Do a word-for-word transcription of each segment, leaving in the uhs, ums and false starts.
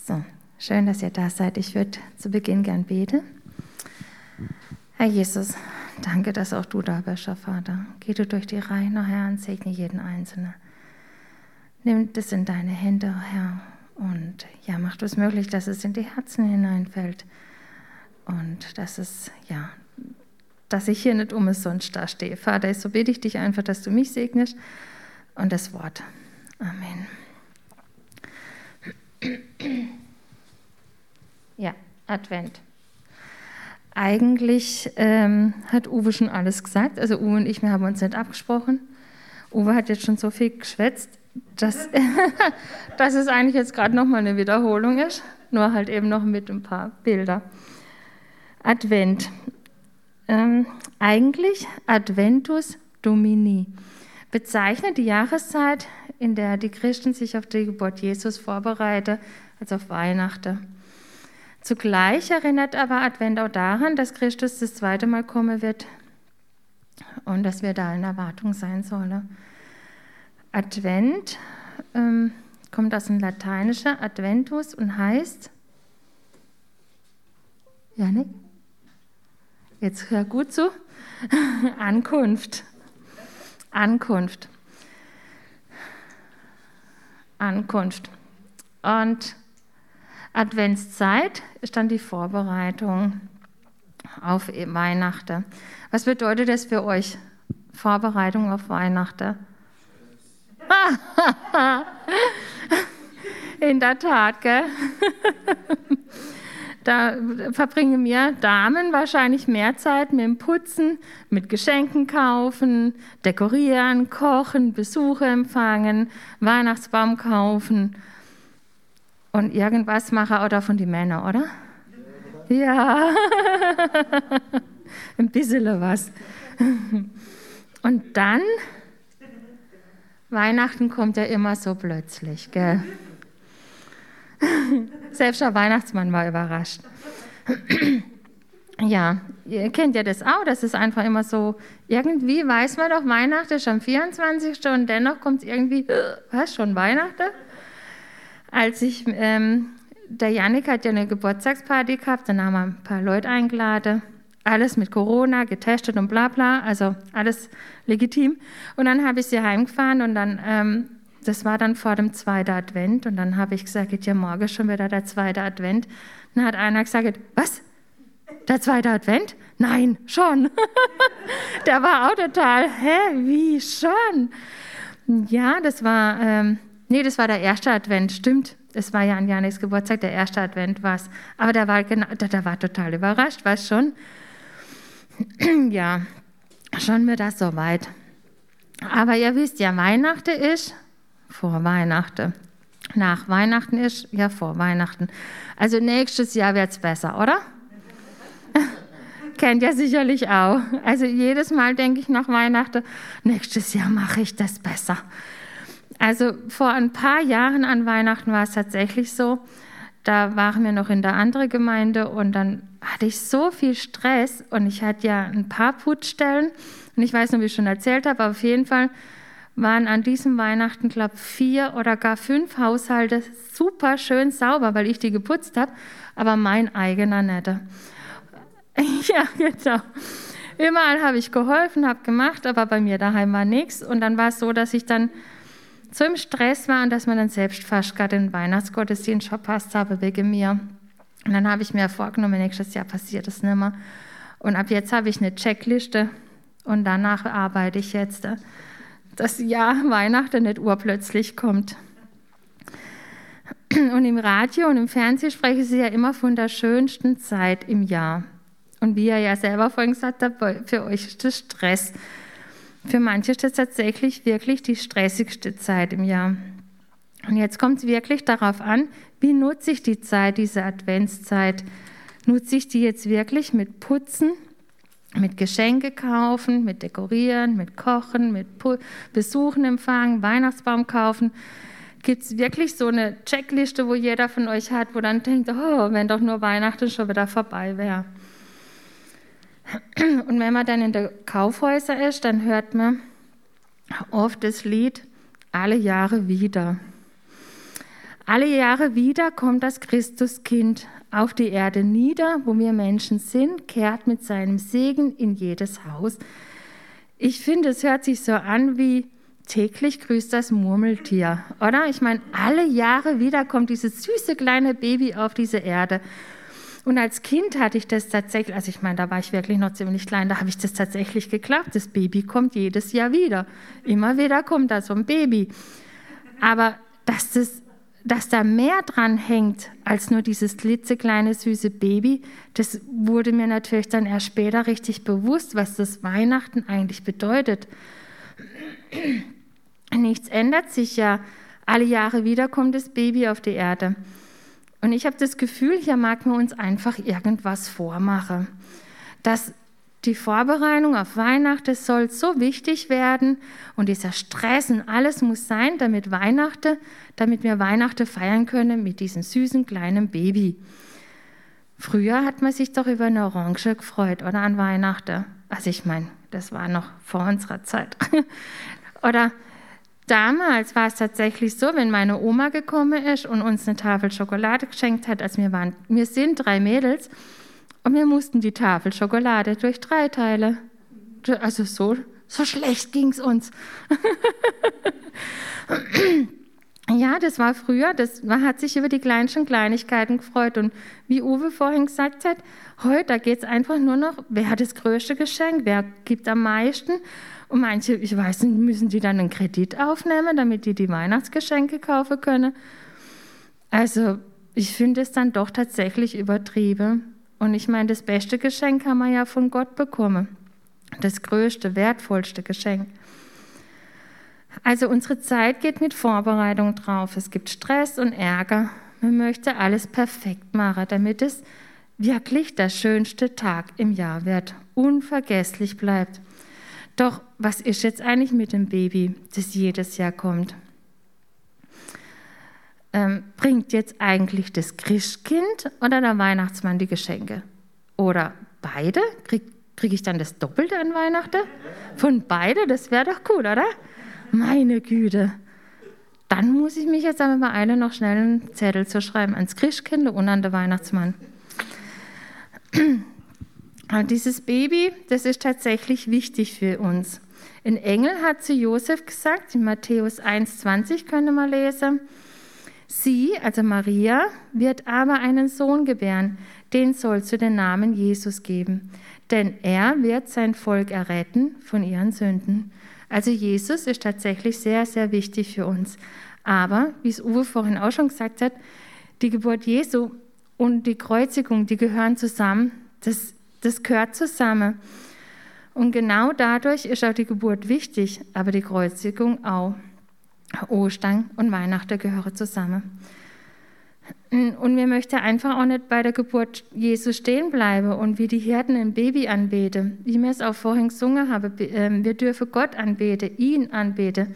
So, schön, dass ihr da seid. Ich würde zu Beginn gern beten. Herr Jesus, danke, dass auch du da bist, Herr Vater. Geh du durch die Reihen, oh Herr, und segne jeden Einzelnen. Nimm das in deine Hände, oh Herr, und ja, mach du es möglich, dass es in die Herzen hineinfällt und dass es, ja, dass ich hier nicht umsonst da stehe. Vater, so bitte ich dich einfach, dass du mich segnest und das Wort. Amen. Ja, Advent. Eigentlich ähm, hat Uwe schon alles gesagt. Also Uwe und ich, wir haben uns nicht abgesprochen. Uwe hat jetzt schon so viel geschwätzt, dass, dass es eigentlich jetzt gerade nochmal eine Wiederholung ist. Nur halt eben noch mit ein paar Bilder. Advent. Ähm, eigentlich Adventus Domini bezeichnet die Jahreszeit, in der die Christen sich auf die Geburt Jesus vorbereiten, also auf Weihnachten. Zugleich erinnert aber Advent auch daran, dass Christus das zweite Mal kommen wird und dass wir da in Erwartung sein sollen. Advent ähm, kommt aus dem Lateinischen Adventus und heißt, Janik, jetzt hör gut zu, Ankunft. Ankunft. Ankunft. Und Adventszeit ist dann die Vorbereitung auf Weihnachten. Was bedeutet das für euch? Vorbereitung auf Weihnachten? In der Tat, gell? Da verbringen wir Damen wahrscheinlich mehr Zeit mit dem Putzen, mit Geschenken kaufen, dekorieren, kochen, Besuche empfangen, Weihnachtsbaum kaufen und irgendwas machen auch davon die Männer, oder? Ja, ein bisschen was. Und dann, Weihnachten kommt ja immer so plötzlich, gell? Selbst der Weihnachtsmann war überrascht. Ja, ihr kennt ja das auch, das ist einfach immer so, irgendwie weiß man doch, Weihnachten ist am vierundzwanzigsten und dennoch kommt es irgendwie, was, schon Weihnachten? Als ich, ähm, der Janik hat ja eine Geburtstagsparty gehabt, dann haben wir ein paar Leute eingeladen, alles mit Corona, getestet und bla bla, also alles legitim. Und dann habe ich sie heimgefahren und dann, ähm, das war dann vor dem zweiten Advent und dann habe ich gesagt, geht ja morgen schon wieder der zweite Advent. Dann hat einer gesagt, was? Der zweite Advent? Nein, schon. Der war auch total, hä, wie schon? Ja, das war, ähm, nee, das war der erste Advent, stimmt. Es war ja an Janiks Geburtstag, der erste Advent war es. Aber der war, genau, der, der war total überrascht, weißt schon? Ja, schon wird das soweit. Aber ihr wisst ja, Weihnachten ist vor Weihnachten. Nach Weihnachten ist ja vor Weihnachten. Also nächstes Jahr wird es besser, oder? Kennt ihr sicherlich auch. Also jedes Mal denke ich nach Weihnachten, nächstes Jahr mache ich das besser. Also vor ein paar Jahren an Weihnachten war es tatsächlich so, da waren wir noch in der anderen Gemeinde und dann hatte ich so viel Stress und ich hatte ja ein paar Putzstellen und ich weiß nicht, wie ich schon erzählt habe, aber auf jeden Fall waren an diesem Weihnachten, glaube ich, vier oder gar fünf Haushalte super schön sauber, weil ich die geputzt habe, aber mein eigener nicht. Ja, genau. Überall habe ich geholfen, habe gemacht, aber bei mir daheim war nichts. Und dann war es so, dass ich dann so im Stress war und dass man dann selbst fast gerade den Weihnachtsgottesdienst verpasst habe wegen mir. Und dann habe ich mir vorgenommen, nächstes Jahr passiert das nicht mehr. Und ab jetzt habe ich eine Checkliste und danach arbeite ich jetzt, dass Jahr Weihnachten nicht urplötzlich kommt. Und im Radio und im Fernsehen sprechen sie ja immer von der schönsten Zeit im Jahr. Und wie ihr ja selber vorhin gesagt habt, für euch ist das Stress. Für manche ist das tatsächlich wirklich die stressigste Zeit im Jahr. Und jetzt kommt es wirklich darauf an, wie nutze ich die Zeit, diese Adventszeit? Nutze ich die jetzt wirklich mit Putzen, mit Geschenke kaufen, mit Dekorieren, mit Kochen, mit Besuchen empfangen, Weihnachtsbaum kaufen? Gibt es wirklich so eine Checkliste, wo jeder von euch hat, wo dann denkt, oh, wenn doch nur Weihnachten schon wieder vorbei wäre? Und wenn man dann in den Kaufhäusern ist, dann hört man oft das Lied alle Jahre wieder. Alle Jahre wieder kommt das Christuskind auf die Erde nieder, wo wir Menschen sind, kehrt mit seinem Segen in jedes Haus. Ich finde, es hört sich so an wie täglich grüßt das Murmeltier, oder? Ich meine, alle Jahre wieder kommt dieses süße kleine Baby auf diese Erde. Und als Kind hatte ich das tatsächlich, also ich meine, da war ich wirklich noch ziemlich klein, da habe ich das tatsächlich geglaubt. Das Baby kommt jedes Jahr wieder. Immer wieder kommt da so ein Baby. Aber dass, das, dass da mehr dran hängt als nur dieses klitzekleine süße Baby, das wurde mir natürlich dann erst später richtig bewusst, was das Weihnachten eigentlich bedeutet. Nichts ändert sich ja. Alle Jahre wieder kommt das Baby auf die Erde. Und ich habe das Gefühl, hier mag man uns einfach irgendwas vormachen. Dass die Vorbereitung auf Weihnachten soll so wichtig werden und dieser Stress und alles muss sein, damit Weihnachten, damit wir Weihnachten feiern können mit diesem süßen kleinen Baby. Früher hat man sich doch über eine Orange gefreut oder an Weihnachten. Also ich meine, das war noch vor unserer Zeit. Oder damals war es tatsächlich so, wenn meine Oma gekommen ist und uns eine Tafel Schokolade geschenkt hat, als wir waren, wir sind drei Mädels und wir mussten die Tafel Schokolade durch drei teilen. Also so, so schlecht ging es uns. Ja, das war früher, das, man hat sich über die kleinsten Kleinigkeiten gefreut und wie Uwe vorhin gesagt hat, heute geht es einfach nur noch, wer hat das größte Geschenk, wer gibt am meisten. Und manche, ich weiß nicht, müssen die dann einen Kredit aufnehmen, damit die die Weihnachtsgeschenke kaufen können. Also ich finde es dann doch tatsächlich übertrieben. Und ich meine, das beste Geschenk haben wir ja von Gott bekommen. Das größte, wertvollste Geschenk. Also unsere Zeit geht mit Vorbereitung drauf. Es gibt Stress und Ärger. Man möchte alles perfekt machen, damit es wirklich der schönste Tag im Jahr wird, unvergesslich bleibt. Doch was ist jetzt eigentlich mit dem Baby, das jedes Jahr kommt? Ähm, bringt jetzt eigentlich das Christkind oder der Weihnachtsmann die Geschenke? Oder beide? Kriege krieg ich dann das Doppelte an Weihnachten? Von beide? Das wäre doch cool, oder? Meine Güte. Dann muss ich mich jetzt aber beeilen, noch schnell einen Zettel zu schreiben ans Christkind und an den Weihnachtsmann. Und dieses Baby, das ist tatsächlich wichtig für uns. Ein Engel hat zu Josef gesagt, in Matthäus eins zwanzig können wir lesen, sie, also Maria, wird aber einen Sohn gebären, den sollst du den Namen Jesus geben, denn er wird sein Volk erretten von ihren Sünden. Also Jesus ist tatsächlich sehr, sehr wichtig für uns. Aber, wie es Uwe vorhin auch schon gesagt hat, die Geburt Jesu und die Kreuzigung, die gehören zusammen. Das, das gehört zusammen. Und genau dadurch ist auch die Geburt wichtig, aber die Kreuzigung auch. Ostern und Weihnachten gehören zusammen. Und wir möchten einfach auch nicht bei der Geburt Jesu stehen bleiben und wie die Hirten ein Baby anbeten, wie wir es auch vorhin gesungen haben. Wir dürfen Gott anbeten, ihn anbeten.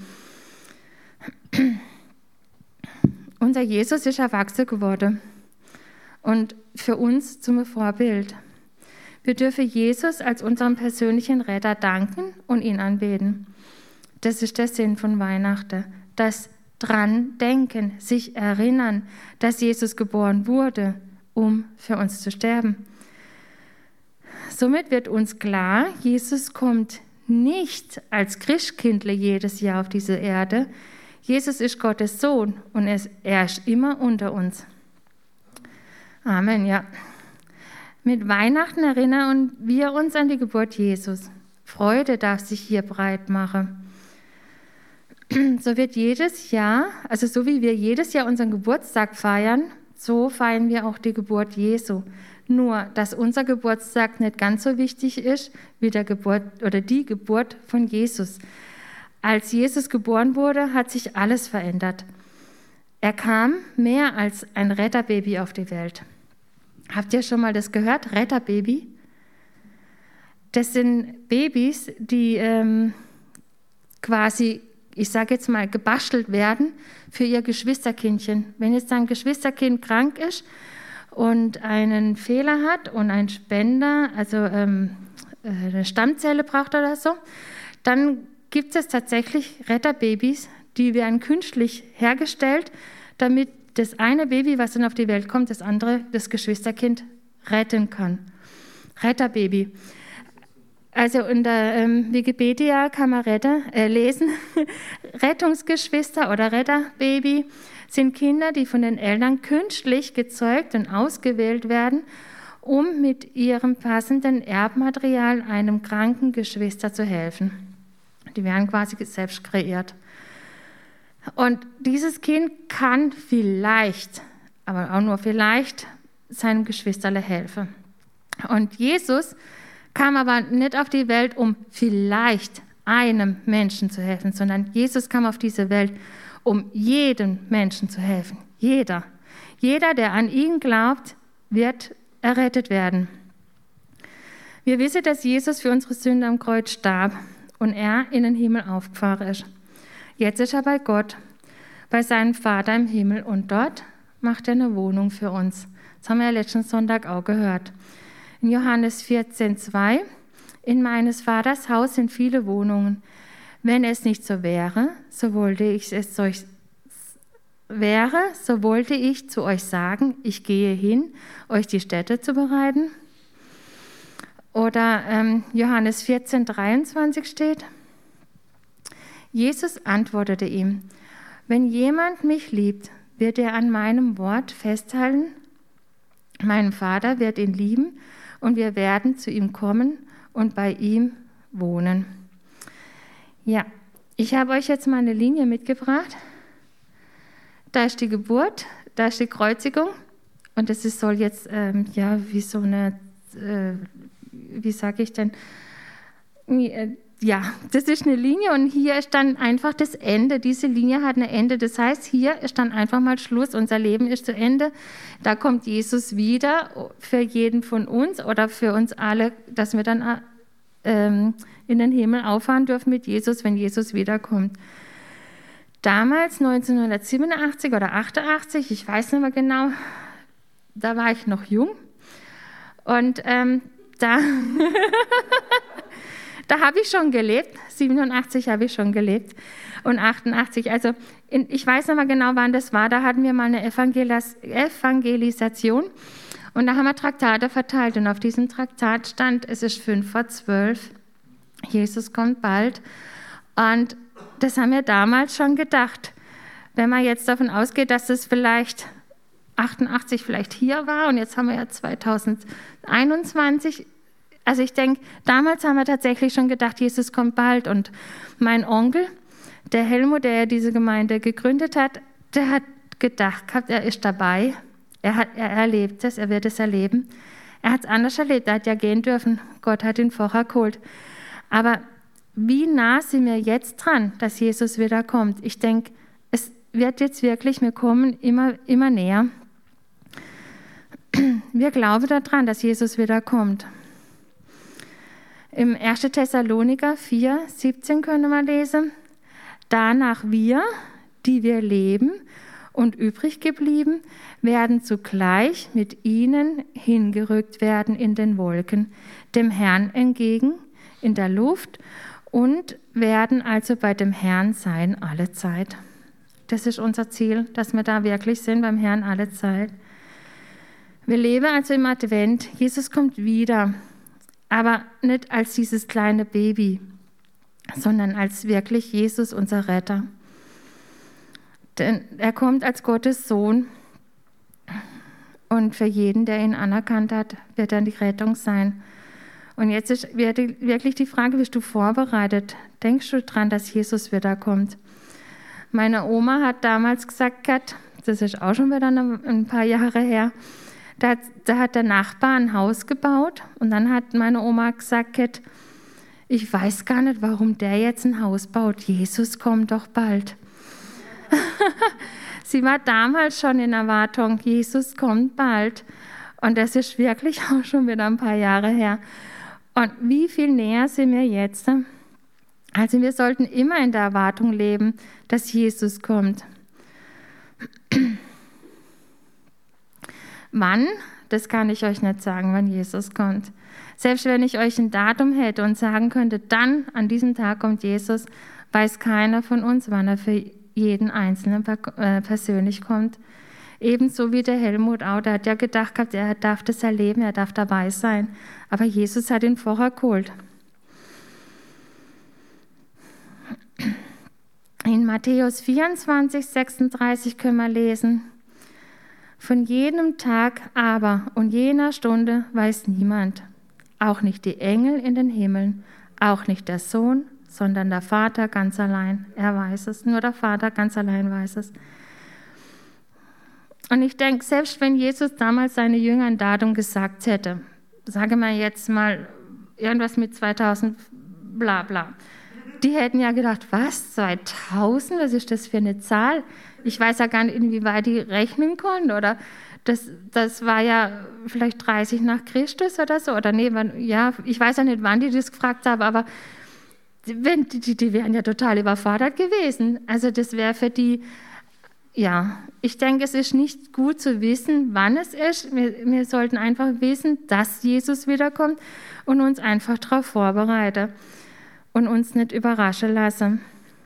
Unser Jesus ist erwachsen geworden und für uns zum Vorbild. Wir dürfen Jesus als unseren persönlichen Retter danken und ihn anbeten. Das ist der Sinn von Weihnachten. Das dran denken, sich erinnern, dass Jesus geboren wurde, um für uns zu sterben. Somit wird uns klar, Jesus kommt nicht als Christkindle jedes Jahr auf diese Erde. Jesus ist Gottes Sohn und er ist immer unter uns. Amen, ja. Mit Weihnachten erinnern wir uns an die Geburt Jesus. Freude darf sich hier breit machen. So wird jedes Jahr, also so wie wir jedes Jahr unseren Geburtstag feiern, so feiern wir auch die Geburt Jesu. Nur, dass unser Geburtstag nicht ganz so wichtig ist wie der Geburt oder die Geburt von Jesus. Als Jesus geboren wurde, hat sich alles verändert. Er kam mehr als ein Retterbaby auf die Welt. Habt ihr schon mal das gehört? Retterbaby? Das sind Babys, die ähm, quasi, ich sage jetzt mal, gebastelt werden für ihr Geschwisterkindchen. Wenn jetzt ein Geschwisterkind krank ist und einen Fehler hat und einen Spender, also ähm, eine Stammzelle braucht oder so, dann gibt es tatsächlich Retterbabys, die werden künstlich hergestellt, damit das eine Baby, was dann auf die Welt kommt, das andere, das Geschwisterkind, retten kann. Retterbaby. Also in der ähm, Wikipedia kann man Retter, äh, lesen, Rettungsgeschwister oder Retterbaby sind Kinder, die von den Eltern künstlich gezeugt und ausgewählt werden, um mit ihrem passenden Erbmaterial einem kranken Geschwister zu helfen. Die werden quasi selbst kreiert. Und dieses Kind kann vielleicht, aber auch nur vielleicht, seinem Geschwisterle helfen. Und Jesus kam aber nicht auf die Welt, um vielleicht einem Menschen zu helfen, sondern Jesus kam auf diese Welt, um jedem Menschen zu helfen. Jeder. Jeder, der an ihn glaubt, wird errettet werden. Wir wissen, dass Jesus für unsere Sünde am Kreuz starb und er in den Himmel aufgefahren ist. Jetzt ist er bei Gott, bei seinem Vater im Himmel und dort macht er eine Wohnung für uns. Das haben wir ja letzten Sonntag auch gehört. In Johannes vierzehn, zwei, in meines Vaters Haus sind viele Wohnungen. Wenn es nicht so wäre, so wollte ich es euch wäre, so wollte ich zu euch sagen, ich gehe hin, euch die Stätte zu bereiten. Oder ähm, Johannes vierzehn, dreiundzwanzig steht, Jesus antwortete ihm, wenn jemand mich liebt, wird er an meinem Wort festhalten. Mein Vater wird ihn lieben und wir werden zu ihm kommen und bei ihm wohnen. Ja, ich habe euch jetzt mal eine Linie mitgebracht. Da ist die Geburt, da ist die Kreuzigung und das ist, soll jetzt, ähm, ja, wie so eine, äh, wie sage ich denn, äh, ja, das ist eine Linie und hier ist dann einfach das Ende. Diese Linie hat ein Ende. Das heißt, hier ist dann einfach mal Schluss. Unser Leben ist zu Ende. Da kommt Jesus wieder für jeden von uns oder für uns alle, dass wir dann ähm, in den Himmel auffahren dürfen mit Jesus, wenn Jesus wiederkommt. Damals, neunzehnhundertsiebenundachtzig oder achtundachtzig, ich weiß nicht mehr genau, da war ich noch jung und ähm, da... Da habe ich schon gelebt, siebenundachtzig habe ich schon gelebt und achtundachtzig, also in, ich weiß noch mal genau, wann das war, da hatten wir mal eine Evangelis- Evangelisation und da haben wir Traktate verteilt und auf diesem Traktat stand, es ist fünf vor zwölf, Jesus kommt bald und das haben wir damals schon gedacht. Wenn man jetzt davon ausgeht, dass es vielleicht achtundachtzig vielleicht hier war und jetzt haben wir ja zweitausendeinundzwanzig. Also ich denke, damals haben wir tatsächlich schon gedacht, Jesus kommt bald. Und mein Onkel, der Helmut, der ja diese Gemeinde gegründet hat, der hat gedacht gehabt, er ist dabei. Er, hat, er erlebt es, er wird es erleben. Er hat es anders erlebt, er hat ja gehen dürfen. Gott hat ihn vorher geholt. Aber wie nah sind wir jetzt dran, dass Jesus wieder kommt? Ich denke, es wird jetzt wirklich, wir kommen immer, immer näher. Wir glauben daran, dass Jesus wieder kommt. Im ersten Thessaloniker vier, siebzehn können wir lesen, danach wir, die wir leben und übrig geblieben, werden zugleich mit ihnen hingerückt werden in den Wolken, dem Herrn entgegen, in der Luft und werden also bei dem Herrn sein alle Zeit. Das ist unser Ziel, dass wir da wirklich sind beim Herrn alle Zeit. Wir leben also im Advent, Jesus kommt wieder. Aber nicht als dieses kleine Baby, sondern als wirklich Jesus, unser Retter. Denn er kommt als Gottes Sohn und für jeden, der ihn anerkannt hat, wird er die Rettung sein. Und jetzt ist wirklich die Frage, bist du vorbereitet? Denkst du daran, dass Jesus wiederkommt? Meine Oma hat damals gesagt, das ist auch schon wieder ein paar Jahre her, Da hat, da hat der Nachbar ein Haus gebaut und dann hat meine Oma gesagt, ich weiß gar nicht, warum der jetzt ein Haus baut. Jesus kommt doch bald. Sie war damals schon in Erwartung, Jesus kommt bald. Und das ist wirklich auch schon wieder ein paar Jahre her. Und wie viel näher sind wir jetzt? Also wir sollten immer in der Erwartung leben, dass Jesus kommt. Wann? Das kann ich euch nicht sagen, wann Jesus kommt. Selbst wenn ich euch ein Datum hätte und sagen könnte, dann, an diesem Tag kommt Jesus, weiß keiner von uns, wann er für jeden Einzelnen persönlich kommt. Ebenso wie der Helmut auch. Der hat ja gedacht gehabt, er darf das erleben, er darf dabei sein. Aber Jesus hat ihn vorher geholt. In Matthäus vierundzwanzig, sechsunddreißig können wir lesen: Von jenem Tag aber und jener Stunde weiß niemand, auch nicht die Engel in den Himmeln, auch nicht der Sohn, sondern der Vater ganz allein. Er weiß es, nur der Vater ganz allein weiß es. Und ich denke, selbst wenn Jesus damals seine Jünger ein Datum gesagt hätte, sage mal jetzt mal irgendwas mit zweitausend bla bla, die hätten ja gedacht, was, zweitausend, was ist das für eine Zahl? Ich weiß ja gar nicht, inwieweit die rechnen konnten, oder das, das war ja vielleicht dreißig nach Christus oder so, oder nee, ja, ich weiß ja nicht, wann die das gefragt haben, aber die, die, die wären ja total überfordert gewesen. Also das wäre für die, ja, ich denke, es ist nicht gut zu wissen, wann es ist. Wir, wir sollten einfach wissen, dass Jesus wiederkommt und uns einfach darauf vorbereiten und uns nicht überraschen lassen.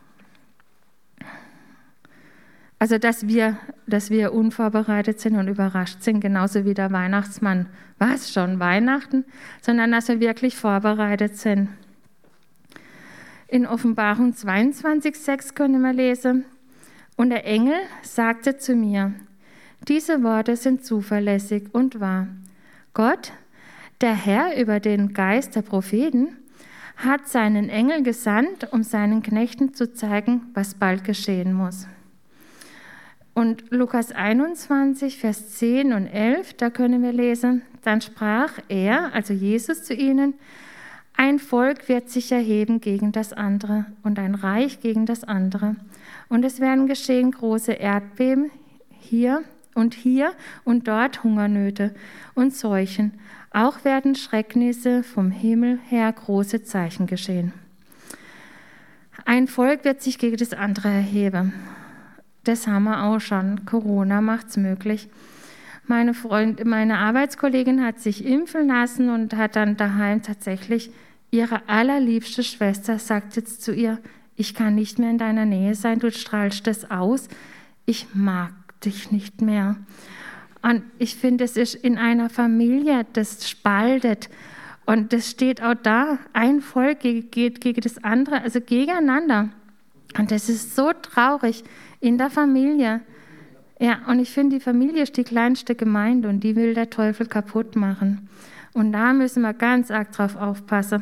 Also, dass wir, dass wir unvorbereitet sind und überrascht sind, genauso wie der Weihnachtsmann. War es schon Weihnachten? Sondern dass wir wirklich vorbereitet sind. In Offenbarung zweiundzwanzig, sechs können wir lesen: Und der Engel sagte zu mir, diese Worte sind zuverlässig und wahr. Gott, der Herr über den Geist der Propheten, hat seinen Engel gesandt, um seinen Knechten zu zeigen, was bald geschehen muss. Und Lukas einundzwanzig, Vers zehn und elf, da können wir lesen: Dann sprach er, also Jesus, zu ihnen: Ein Volk wird sich erheben gegen das andere und ein Reich gegen das andere. Und es werden geschehen große Erdbeben hier und hier und dort Hungernöte und Seuchen. Auch werden Schrecknisse vom Himmel her große Zeichen geschehen. Ein Volk wird sich gegen das andere erheben. Das haben wir auch schon. Corona macht es möglich. Meine, Freund, meine Arbeitskollegin hat sich impfen lassen und hat dann daheim tatsächlich ihre allerliebste Schwester sagt jetzt zu ihr: Ich kann nicht mehr in deiner Nähe sein, du strahlst das aus, ich mag dich nicht mehr. Und ich finde, es ist in einer Familie, das spaltet. Und das steht auch da, ein Volk geht gegen das andere, also gegeneinander. Und das ist so traurig in der Familie. Ja, und ich finde, die Familie ist die kleinste Gemeinde und die will der Teufel kaputt machen. Und da müssen wir ganz arg drauf aufpassen.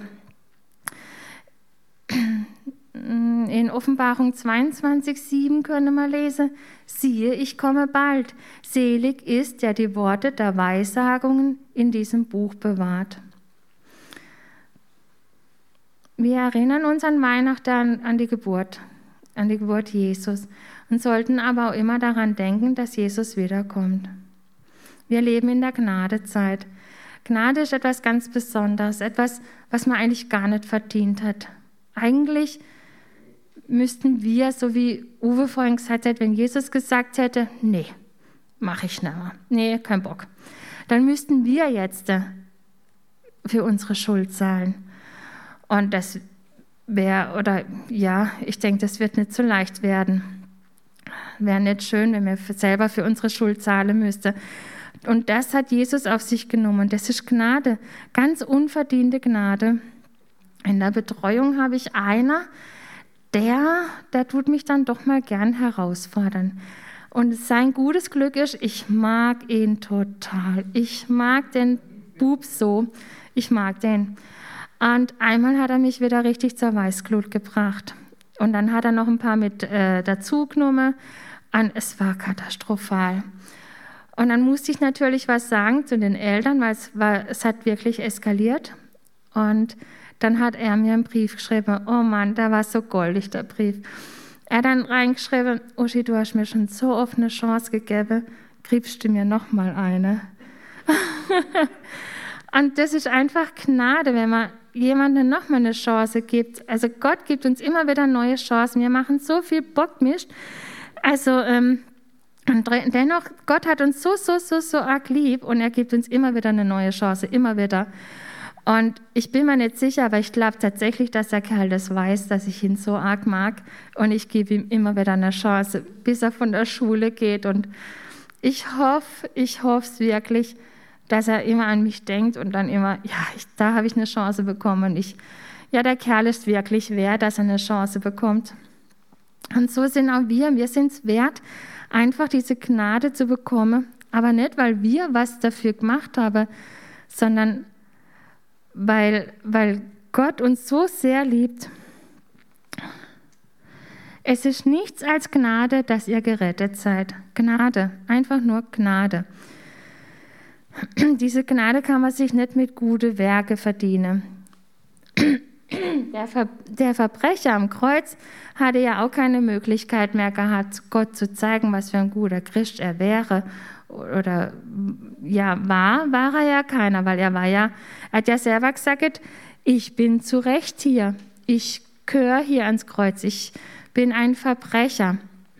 In Offenbarung zweiundzwanzig, sieben können wir lesen: Siehe, ich komme bald. Selig ist, der die Worte der Weissagungen in diesem Buch bewahrt. Wir erinnern uns an Weihnachten, an, an die Geburt, an die Geburt Jesus und sollten aber auch immer daran denken, dass Jesus wiederkommt. Wir leben in der Gnadezeit. Gnade ist etwas ganz Besonderes, etwas, was man eigentlich gar nicht verdient hat. Eigentlich müssten wir, so wie Uwe vorhin gesagt hat, wenn Jesus gesagt hätte, nee, mache ich nicht mehr, nee, kein Bock, dann müssten wir jetzt für unsere Schuld zahlen. Und das wäre, oder ja, ich denke, das wird nicht so leicht werden. Wäre nicht schön, wenn wir selber für unsere Schuld zahlen müssten. Und das hat Jesus auf sich genommen. Das ist Gnade, ganz unverdiente Gnade. In der Betreuung habe ich einer, der, der tut mich dann doch mal gern herausfordern. Und sein gutes Glück ist, ich mag ihn total. Ich mag den Bub so. Ich mag den. Und einmal hat er mich wieder richtig zur Weißglut gebracht. Und dann hat er noch ein paar mit äh, dazu genommen. Und es war katastrophal. Und dann musste ich natürlich was sagen zu den Eltern, weil es, war, es hat wirklich eskaliert. Und dann hat er mir einen Brief geschrieben. Oh Mann, der war so goldig, der Brief. Er hat dann reingeschrieben: Uschi, du hast mir schon so oft eine Chance gegeben, gibst du mir noch mal eine? Und das ist einfach Gnade, wenn man jemandem noch mal eine Chance gibt. Also Gott gibt uns immer wieder neue Chancen. Wir machen so viel Bockmist. Also ähm, und dennoch, Gott hat uns so, so, so, so arg lieb und er gibt uns immer wieder eine neue Chance, immer wieder. Und ich bin mir nicht sicher, aber ich glaube tatsächlich, dass der Kerl das weiß, dass ich ihn so arg mag. Und ich gebe ihm immer wieder eine Chance, bis er von der Schule geht. Und ich hoffe, ich hoffe es wirklich, dass er immer an mich denkt und dann immer, ja, ich, da habe ich eine Chance bekommen. Ich, ja, der Kerl ist wirklich wert, dass er eine Chance bekommt. Und so sind auch wir, wir sind es wert, einfach diese Gnade zu bekommen, aber nicht, weil wir was dafür gemacht haben, sondern weil, weil Gott uns so sehr liebt. Es ist nichts als Gnade, dass ihr gerettet seid. Gnade, einfach nur Gnade. Diese Gnade kann man sich nicht mit guten Werken verdienen. Der, Ver, der Verbrecher am Kreuz hatte ja auch keine Möglichkeit mehr gehabt, Gott zu zeigen, was für ein guter Christ er wäre. Oder ja, war, war er ja keiner, weil er war ja, er hat ja selber gesagt, ich bin zu Recht hier, ich gehöre hier ans Kreuz, ich bin ein Verbrecher.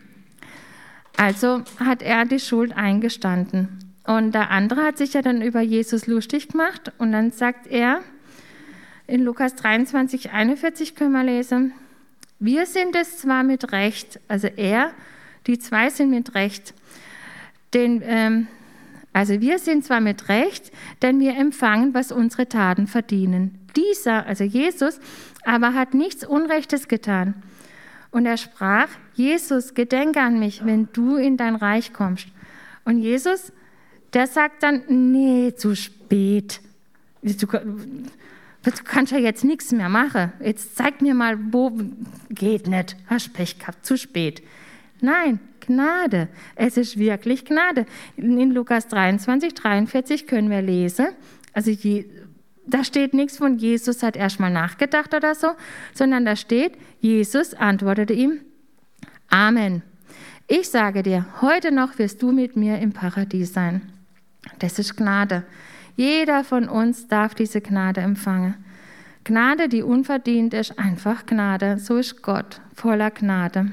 Also hat er die Schuld eingestanden. Und der andere hat sich ja dann über Jesus lustig gemacht und dann sagt er, in Lukas dreiundzwanzig, einundvierzig können wir lesen, wir sind es zwar mit Recht, also er, die zwei sind mit Recht, denn, ähm, also wir sind zwar mit Recht, denn wir empfangen, was unsere Taten verdienen. Dieser, also Jesus, aber hat nichts Unrechtes getan. Und er sprach, Jesus, gedenke an mich, wenn du in dein Reich kommst. Und Jesus, der sagt dann, nee, zu spät. Du, du kannst ja jetzt nichts mehr machen. Jetzt zeig mir mal, wo, geht nicht, hast Pech gehabt, zu spät. Nein, Gnade. Es ist wirklich Gnade. In Lukas dreiundzwanzig, dreiundvierzig können wir lesen, also die, da steht nichts von Jesus hat erstmal nachgedacht oder so, sondern da steht, Jesus antwortete ihm, Amen. Ich sage dir, heute noch wirst du mit mir im Paradies sein. Das ist Gnade. Jeder von uns darf diese Gnade empfangen. Gnade, die unverdient ist, einfach Gnade. So ist Gott, voller Gnade.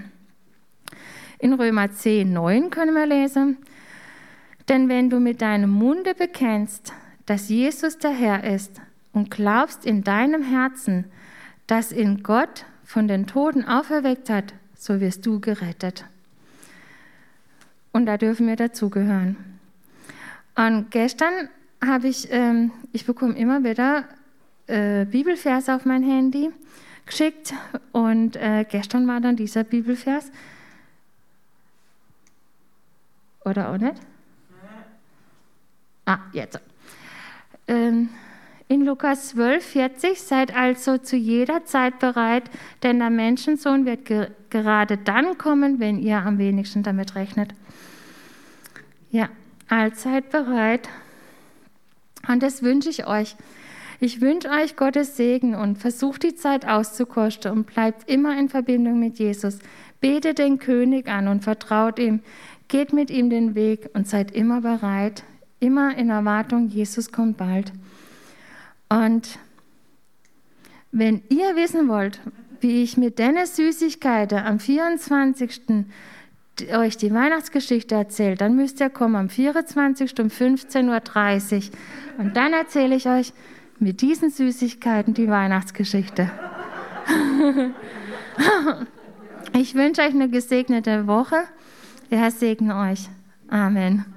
In Römer zehn, neun können wir lesen, denn wenn du mit deinem Munde bekennst, dass Jesus der Herr ist und glaubst in deinem Herzen, dass ihn Gott von den Toten auferweckt hat, so wirst du gerettet. Und da dürfen wir dazugehören. Und gestern habe ich, ähm, ich bekomme immer wieder äh, Bibelverse auf mein Handy geschickt und äh, gestern war dann dieser Bibelvers. Oder auch nicht? Ah, jetzt. Ähm, in Lukas zwölf, vierzig, seid also zu jeder Zeit bereit, denn der Menschensohn wird ge- gerade dann kommen, wenn ihr am wenigsten damit rechnet. Ja, allzeit bereit. Und das wünsche ich euch. Ich wünsche euch Gottes Segen und versucht die Zeit auszukosten und bleibt immer in Verbindung mit Jesus. Betet den König an und vertraut ihm. Geht mit ihm den Weg und seid immer bereit, immer in Erwartung, Jesus kommt bald. Und wenn ihr wissen wollt, wie ich mit den Süßigkeiten am vierundzwanzigsten euch die Weihnachtsgeschichte erzähle, dann müsst ihr kommen am vierundzwanzigsten um fünfzehn Uhr dreißig. Und dann erzähle ich euch mit diesen Süßigkeiten die Weihnachtsgeschichte. Ich wünsche euch eine gesegnete Woche. Der Herr segne euch. Amen.